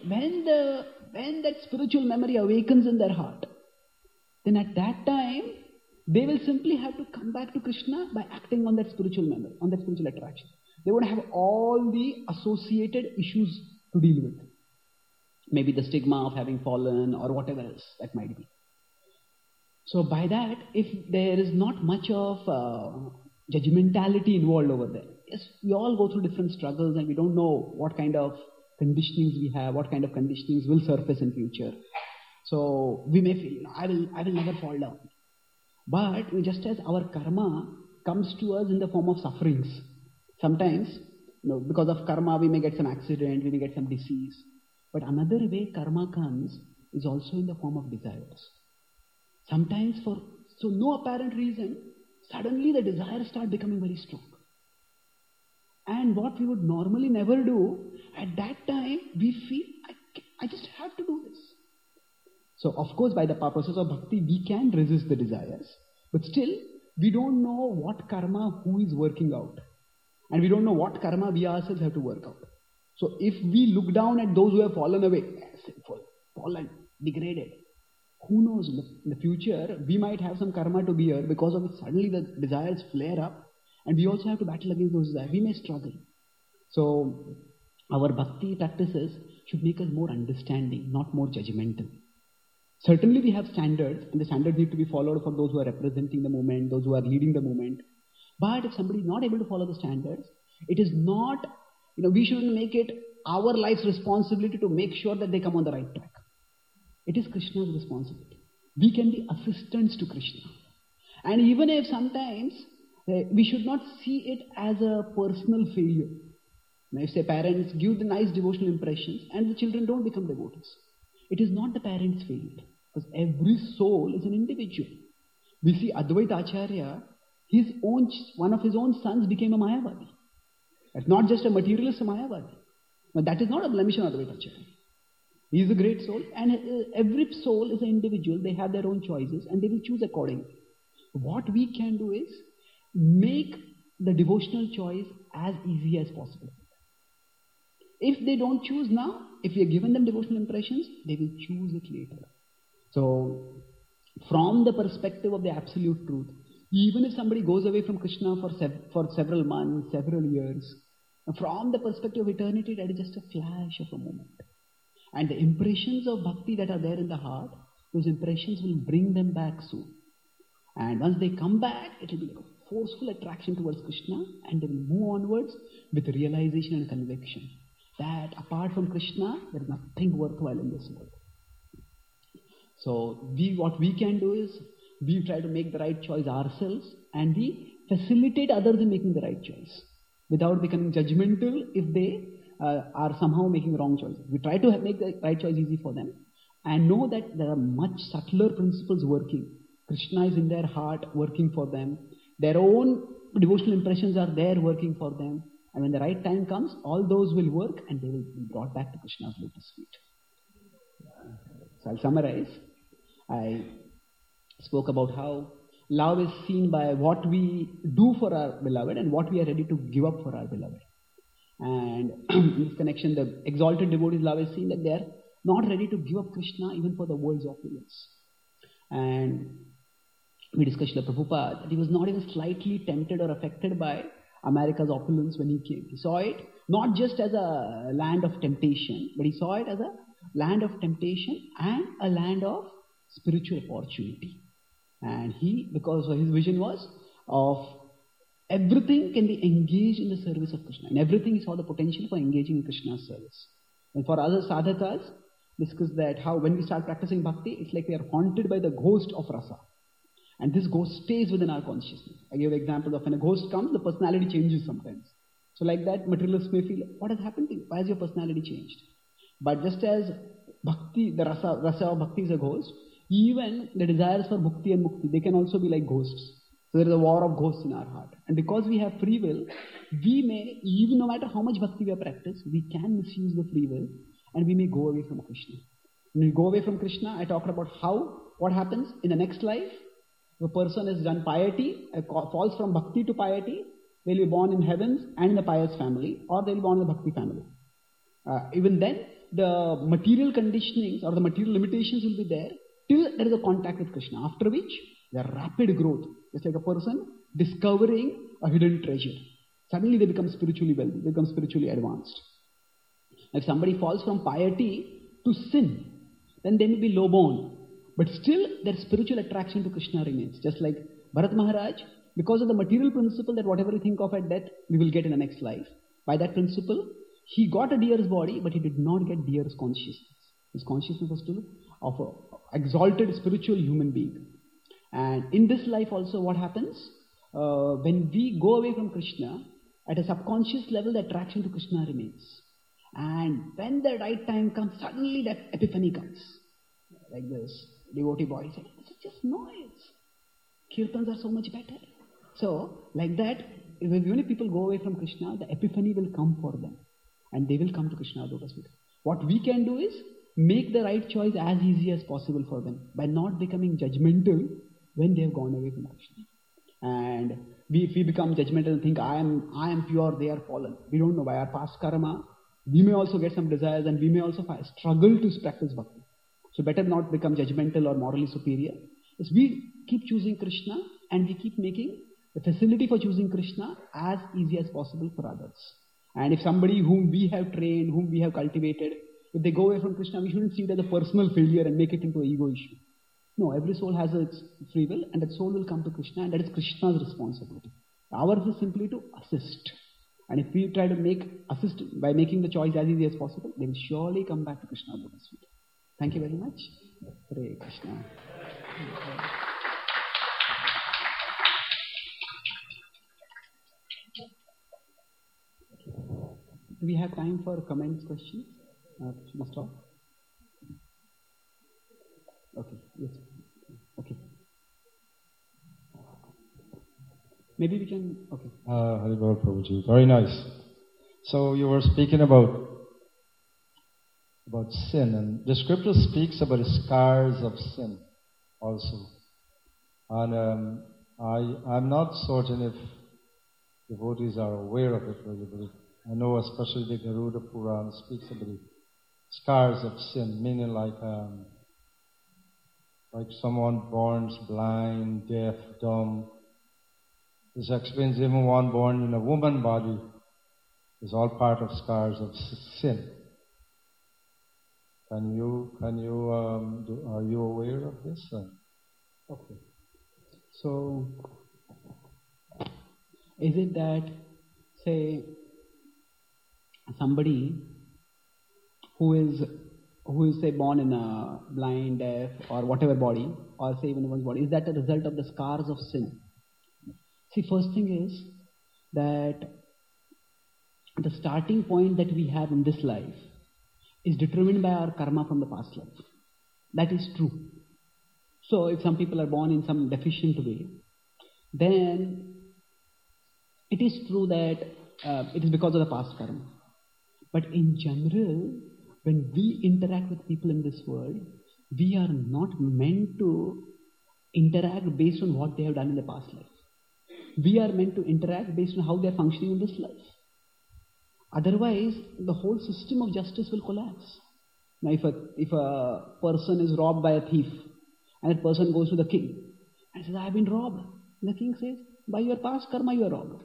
that spiritual memory awakens in their heart, then at that time they will simply have to come back to Krishna by acting on that spiritual memory, on that spiritual attraction. They won't have all the associated issues to deal with. Maybe the stigma of having fallen or whatever else that might be. So by that, if there is not much of judgmentality involved over there, yes, we all go through different struggles and we don't know what kind of conditionings we have, what kind of conditionings will surface in future. So we may feel, I will never fall down. But just as our karma comes to us in the form of sufferings, sometimes, because of karma we may get some accident, we may get some disease. But another way karma comes is also in the form of desires. Sometimes for no apparent reason, suddenly the desires start becoming very strong. And what we would normally never do, at that time we feel, I just have to do this. So of course by the process of bhakti we can resist the desires. But still, we don't know what karma who is working out. And we don't know what karma we ourselves have to work out. So if we look down at those who have fallen away, sinful, fallen, degraded, who knows, in the future, we might have some karma to bear because of which suddenly the desires flare up and we also have to battle against those desires. We may struggle. So, our bhakti practices should make us more understanding, not more judgmental. Certainly we have standards and the standards need to be followed for those who are representing the movement, those who are leading the movement. But if somebody is not able to follow the standards, it is not, we shouldn't make it our life's responsibility to make sure that they come on the right track. It is Krishna's responsibility. We can be assistants to Krishna. And even if sometimes we should not see it as a personal failure. Now, if say parents give the nice devotional impressions and the children don't become devotees, it is not the parents' failure. Because every soul is an individual. We see Advaita Acharya, one of his own sons became a Mayavadi. That's not just a materialist Mayavadi. Now that is not a blemish on Advaita Acharya. He is a great soul, and every soul is an individual. They have their own choices, and they will choose accordingly. What we can do is make the devotional choice as easy as possible. If they don't choose now, if we are given them devotional impressions, they will choose it later. So, from the perspective of the absolute truth, even if somebody goes away from Krishna for several months, several years, from the perspective of eternity, that is just a flash of a moment. And the impressions of bhakti that are there in the heart, those impressions will bring them back soon. And once they come back, it will be like a forceful attraction towards Krishna, and they will move onwards with realization and conviction that apart from Krishna, there is nothing worthwhile in this world. So what we can do is, we try to make the right choice ourselves, and we facilitate others in making the right choice without becoming judgmental if they are somehow making wrong choices. We try to make the right choice easy for them and know that there are much subtler principles working. Krishna is in their heart working for them. Their own devotional impressions are there working for them. And when the right time comes, all those will work and they will be brought back to Krishna's lotus feet. So I'll summarize. I spoke about how love is seen by what we do for our beloved and what we are ready to give up for our beloved. And in this connection, the exalted devotee's love is seen that they are not ready to give up Krishna even for the world's opulence. And we discussed with Prabhupada that he was not even slightly tempted or affected by America's opulence when he came. He saw it not just as a land of temptation, but he saw it as a land of temptation and a land of spiritual opportunity. And he, because his vision was of everything can be engaged in the service of Krishna. In everything he saw the potential for engaging in Krishna's service. And for other sadhakas, discuss that how when we start practicing bhakti, it's like we are haunted by the ghost of rasa. And this ghost stays within our consciousness. I gave examples of when a ghost comes, the personality changes sometimes. So like that, materialists may feel, what has happened to you? Why has your personality changed? But just as bhakti, the rasa of bhakti is a ghost, even the desires for bhakti and mukti, they can also be like ghosts. So there is a war of ghosts in our heart. And because we have free will, we may, even no matter how much bhakti we have practiced, we can misuse the free will and we may go away from Krishna. When we go away from Krishna, I talked about what happens in the next life. If a person has done piety, falls from bhakti to piety, they'll be born in heavens and in the pious family, or they'll be born in the bhakti family. Even then, the material conditionings or the material limitations will be there till there is a contact with Krishna, after which there rapid growth. It's like a person discovering a hidden treasure. Suddenly they become spiritually wealthy, they become spiritually advanced. If somebody falls from piety to sin, then they may be low-born. But still, their spiritual attraction to Krishna remains. Just like Bharat Maharaj, because of the material principle that whatever we think of at death, we will get in the next life. By that principle, he got a deer's body, but he did not get deer's consciousness. His consciousness was still of an exalted spiritual human being. And in this life also what happens? When we go away from Krishna, at a subconscious level, the attraction to Krishna remains. And when the right time comes, suddenly that epiphany comes. Like this devotee boy said, this is just noise. Kirtans are so much better. So, like that, even if people go away from Krishna, the epiphany will come for them. And they will come to Krishna lotus feet. What we can do is make the right choice as easy as possible for them by not becoming judgmental when they have gone away from Krishna. And if we become judgmental and think, I am pure, they are fallen. We don't know by our past karma. We may also get some desires and we may also struggle to practice bhakti. So better not become judgmental or morally superior. As we keep choosing Krishna and we keep making the facility for choosing Krishna as easy as possible for others. And if somebody whom we have trained, whom we have cultivated, if they go away from Krishna, we shouldn't see it as a personal failure and make it into an ego issue. No, every soul has its free will and that soul will come to Krishna and that is Krishna's responsibility. Ours is simply to assist. And if we try to assist by making the choice as easy as possible, they will surely come back to Krishna's lotus feet. Thank you very much. Hare Krishna. Do we have time for comments, questions? Should we stop? Okay, yes. Okay. Maybe we can, okay. Haribol Prabhuji, very nice. So you were speaking about about sin, and the scripture speaks about the scars of sin also. And I'm not certain if devotees are aware of it really, but I know especially the Garuda Purana speaks about the scars of sin, meaning like someone born blind, deaf, dumb. This explains even one born in a woman body is all part of scars of sin. Are you aware of this? Okay. So, is it that, say, somebody who is say born in a blind, deaf, or whatever body, or say even one's body, is that a result of the scars of sin? See, first thing is that the starting point that we have in this life is determined by our karma from the past life. That is true. So, if some people are born in some deficient way, then it is true that it is because of the past karma. But in general, when we interact with people in this world, we are not meant to interact based on what they have done in the past life. We are meant to interact based on how they are functioning in this life. Otherwise, the whole system of justice will collapse. Now, if a person is robbed by a thief, and that person goes to the king and says, I have been robbed. And the king says, by your past karma you are robbed.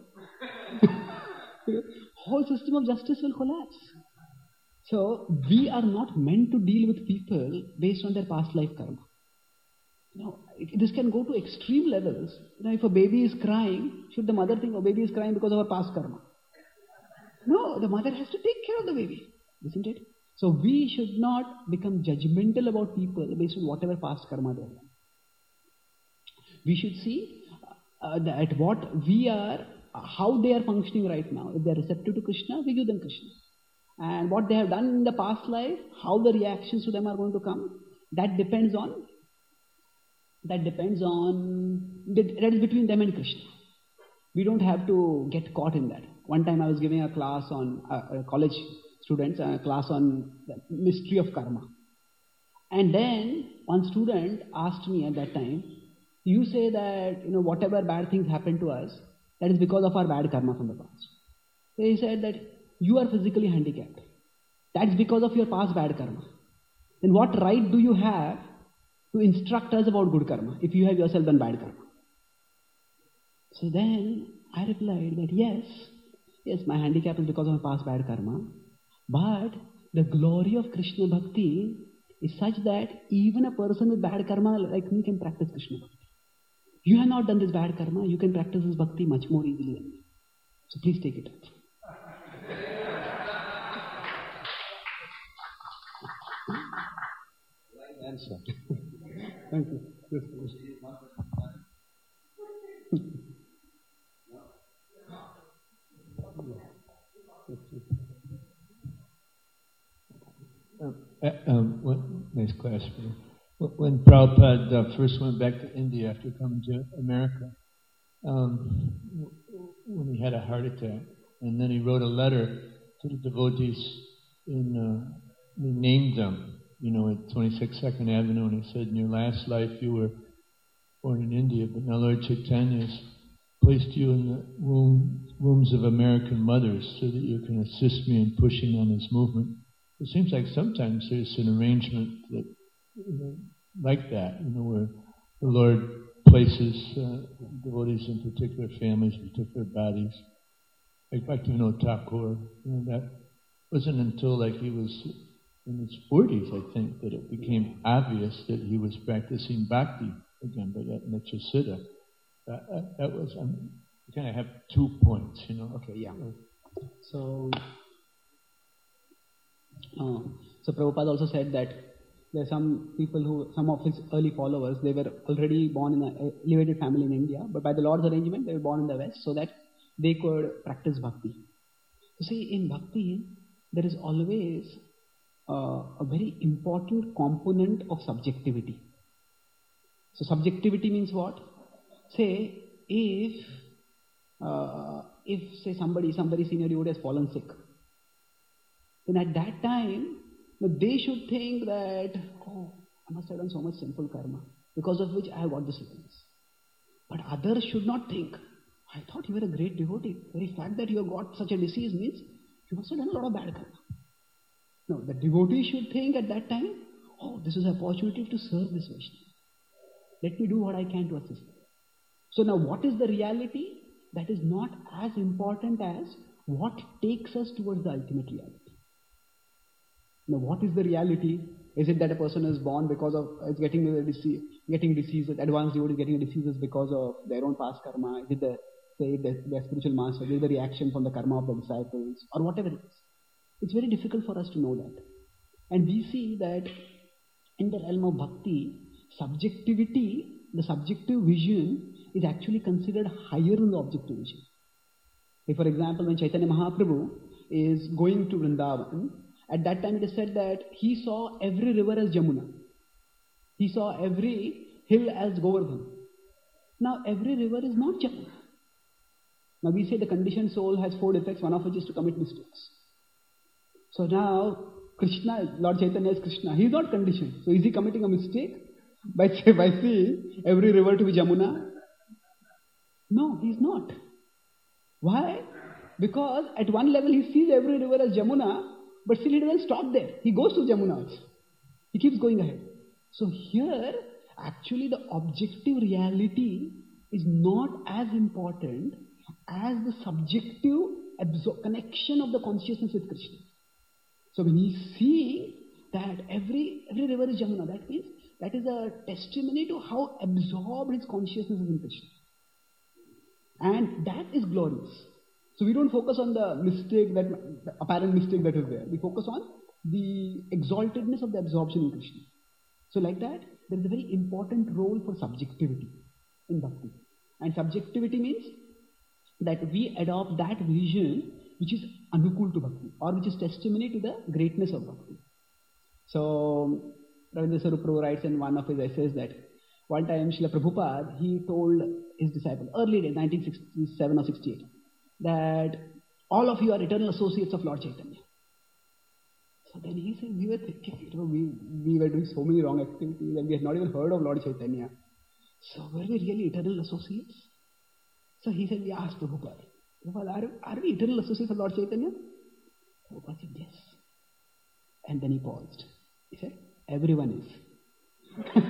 Whole system of justice will collapse. So, we are not meant to deal with people based on their past life karma. This can go to extreme levels. If a baby is crying, should the mother think, baby is crying because of her past karma? No, the mother has to take care of the baby, isn't it? So we should not become judgmental about people based on whatever past karma they have done. We should see that what we are, how they are functioning right now. If they are receptive to Krishna, we give them Krishna. And what they have done in the past life, how the reactions to them are going to come, that is between them and Krishna. We don't have to get caught in that. One time I was giving a class on college students, a class on the mystery of karma. And then one student asked me at that time, you say that whatever bad things happen to us, that is because of our bad karma from the past. So he said that you are physically handicapped. That's because of your past bad karma. Then what right do you have to instruct us about good karma if you have yourself done bad karma? So then I replied that yes, my handicap is because of my past bad karma, but the glory of Krishna Bhakti is such that even a person with bad karma like me can practice Krishna Bhakti. You have not done this bad karma, you can practice this Bhakti much more easily than me. So please take it up. Right answer. Thank you. Yes, One nice question. When Prabhupada first went back to India after coming to America, when he had a heart attack, and then he wrote a letter to the devotees he named them, at 26 Second Avenue, and he said, in your last life you were born in India, but now Lord Chaitanya has placed you in the wombs of American mothers so that you can assist me in pushing on this movement. It seems like sometimes there's an arrangement that, like that, where the Lord places devotees in particular families, particular bodies. Like Bhaktivinoda Thakur, that wasn't until he was in his 40s, I think, that it became obvious that he was practicing bhakti again, but at Nityasiddha. That was, I kind of have 2 points, Okay, yeah. So Prabhupada also said that there are some people some of his early followers, they were already born in an elevated family in India, but by the Lord's arrangement, they were born in the West so that they could practice bhakti. You see, in bhakti, there is always a very important component of subjectivity. So subjectivity means what? Say, if say somebody senior devotee has fallen sick, then at that time, Now, they should think that, oh, I must have done so much sinful karma, because of which I have got this sickness. But others should not think, I thought you were a great devotee. The very fact that you have got such a disease means you must have done a lot of bad karma. No, the devotee should think at that time, oh, this is an opportunity to serve this Vaishnava. Let me do what I can to assist them. So now what is the reality? That is not as important as what takes us towards the ultimate reality. Now what is the reality? Is it that a person is born because of getting diseases, advanced devotees getting diseases because of their own past karma? Is it their spiritual master? Is it the reaction from the karma of the disciples? Or whatever it is. It's very difficult for us to know that. And we see that in the realm of bhakti, subjectivity, the subjective vision is actually considered higher than the objective vision. Like for example, when Chaitanya Mahaprabhu is going to Vrindavan, at that time it is said that he saw every river as Jamuna. He saw every hill as Govardhan. Now every river is not Jamuna. Now we say the conditioned soul has 4 defects, one of which is to commit mistakes. So now Krishna, Lord Chaitanya is Krishna. He is not conditioned. So is he committing a mistake by seeing every river to be Jamuna? No, he is not. Why? Because at one level he sees every river as Jamuna, but still he doesn't stop there. He goes to Jamuna also. He keeps going ahead. So here, actually the objective reality is not as important as the subjective connection of the consciousness with Krishna. So when he sees that every river is Jamuna, that means that is a testimony to how absorbed his consciousness is in Krishna. And that is glorious. So we don't focus on the apparent mistake that is there. We focus on the exaltedness of the absorption in Krishna. So like that, there is a very important role for subjectivity in bhakti. And subjectivity means that we adopt that vision which is anukul to bhakti, or which is testimony to the greatness of bhakti. So Ravindra Sarup Prabhu writes in one of his essays that one time Srila Prabhupada, he told his disciples, early days, 1967 or 68, that all of you are eternal associates of Lord Chaitanya. So then he said, we were thinking, we were doing so many wrong activities and we had not even heard of Lord Chaitanya. So were we really eternal associates? So he said, we asked Prabhupada, are we eternal associates of Lord Chaitanya? Prabhupada said, yes. And then he paused. He said, everyone is.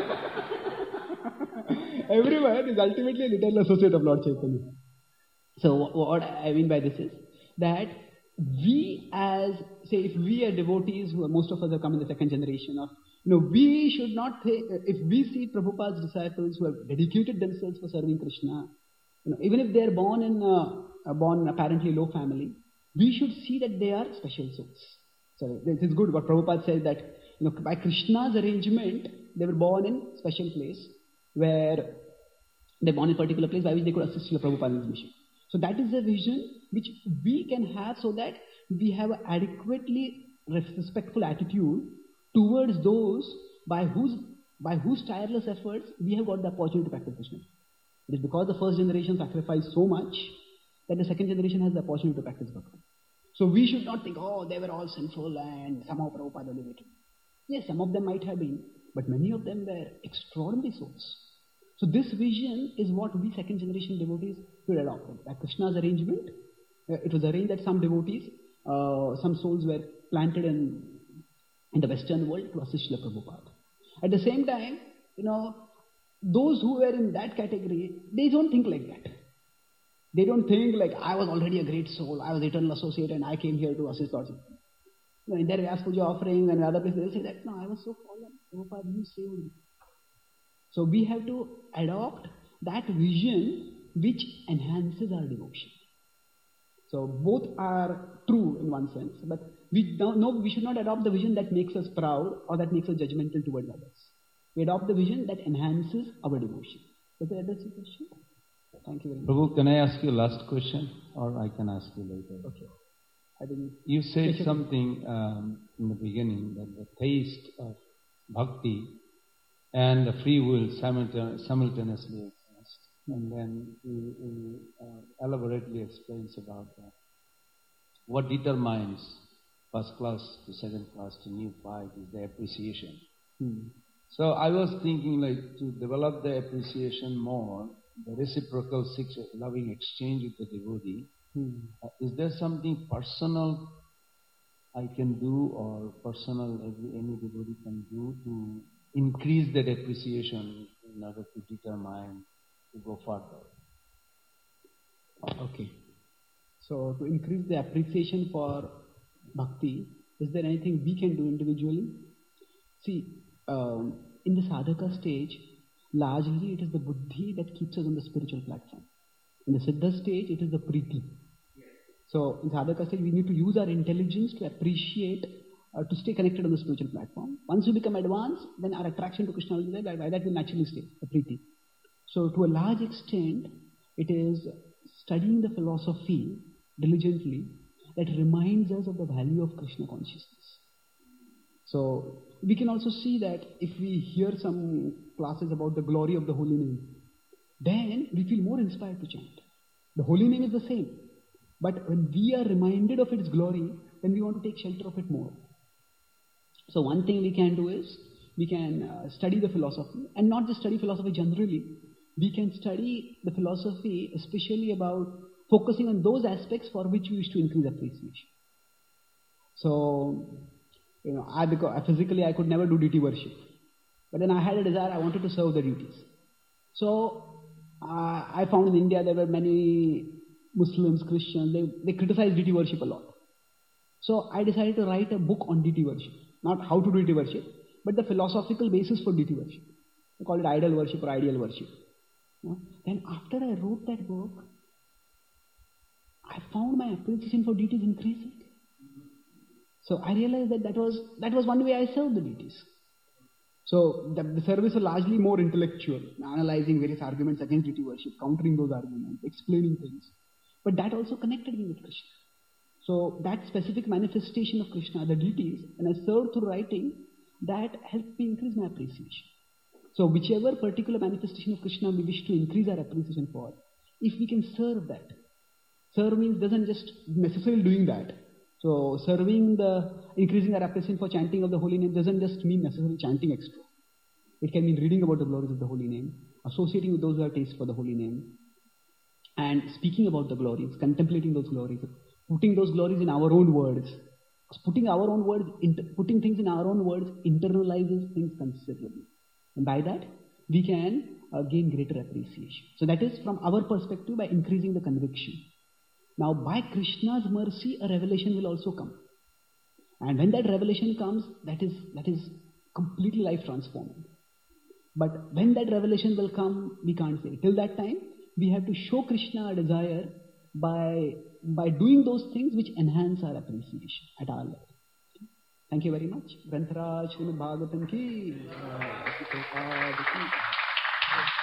Everyone is ultimately an eternal associate of Lord Chaitanya. So what I mean by this is that we if we are devotees, most of us have come in the second generation of, we should not think, if we see Prabhupada's disciples who have dedicated themselves for serving Krishna, even if they are born apparently low family, we should see that they are special souls. So it is good what Prabhupada said that, by Krishna's arrangement, they were born in special place where they were born in a particular place by which they could assist Srila Prabhupada in his mission. So that is a vision which we can have so that we have an adequately respectful attitude towards those by whose tireless efforts we have got the opportunity to practice Krishna. It is because the first generation sacrificed so much that the second generation has the opportunity to practice Bhakti. So we should not think, they were all sinful and somehow Prabhupada elevated. Yes, some of them might have been, but many of them were extraordinary souls. So this vision is what we second generation devotees should adopt. By Krishna's arrangement, it was arranged that some devotees, some souls were planted in the Western world to assist Srila Prabhupada. At the same time, those who were in that category, they don't think like that. They don't think like, I was already a great soul, I was eternal associate and I came here to assist Lord Chaitanya. In their Vyas Puja offering and other places, they'll say that, no, I was so fallen, Prabhupada, you saved me. So we have to adopt that vision which enhances our devotion. So both are true in one sense, but we should not adopt the vision that makes us proud or that makes us judgmental towards others. We adopt the vision that enhances our devotion. Does that address your question? Thank you very much. Prabhu, can I ask you last question, or I can ask you later? Okay. I think you said something in the beginning that the taste of bhakti and the free will simultaneously exist. And then he elaborately explains about that. What determines first class to second class to new 5 is the appreciation. Hmm. So I was thinking like to develop the appreciation more, the reciprocal loving exchange with the devotee. Is there something personal I can do or personal any devotee can do to increase that appreciation in order to determine to go further? Okay. So to increase the appreciation for bhakti, is there anything we can do individually? See, in the sadhaka stage, largely it is the buddhi that keeps us on the spiritual platform. In the siddha stage, it is the priti. So in sadhaka stage, we need to use our intelligence to appreciate, to stay connected on the spiritual platform. Once we become advanced, then our attraction to Krishna will be there. By that we naturally stay, the priti. So to a large extent, it is studying the philosophy diligently that reminds us of the value of Krishna consciousness. So we can also see that if we hear some classes about the glory of the holy name, then we feel more inspired to chant. The holy name is the same, but when we are reminded of its glory, then we want to take shelter of it more. So one thing we can do is, we can study the philosophy, and not just study philosophy generally. We can study the philosophy especially about focusing on those aspects for which we wish to increase appreciation. So, because physically I could never do deity worship. But then I had a desire, I wanted to serve the deities. So, I found in India there were many Muslims, Christians, they criticize deity worship a lot. So, I decided to write a book on deity worship. Not how to do deity worship, but the philosophical basis for deity worship. They call it idol worship or ideal worship. Then after I wrote that book, I found my appreciation for deities increasing. So I realized that that was one way I served the deities. So the service was largely more intellectual, analyzing various arguments against deity worship, countering those arguments, explaining things. But that also connected me with Krishna. So that specific manifestation of Krishna, the deities, and I served through writing, that helped me increase my appreciation. So whichever particular manifestation of Krishna we wish to increase our appreciation for, if we can serve that. Serve means doesn't just necessarily doing that. So increasing our appreciation for chanting of the holy name doesn't just mean necessarily chanting extra. It can mean reading about the glories of the holy name, associating with those who have taste for the holy name, and speaking about the glories, contemplating those glories, putting those glories in our own words. Putting things in our own words internalizes things considerably. And by that, we can gain greater appreciation. So that is from our perspective by increasing the conviction. Now by Krishna's mercy, a revelation will also come. And when that revelation comes, that is completely life transforming. But when that revelation will come, we can't say. Till that time, we have to show Krishna our desire by doing those things which enhance our appreciation at our level. Thank you very much. Grantaraj Srimad Bhagavatam ki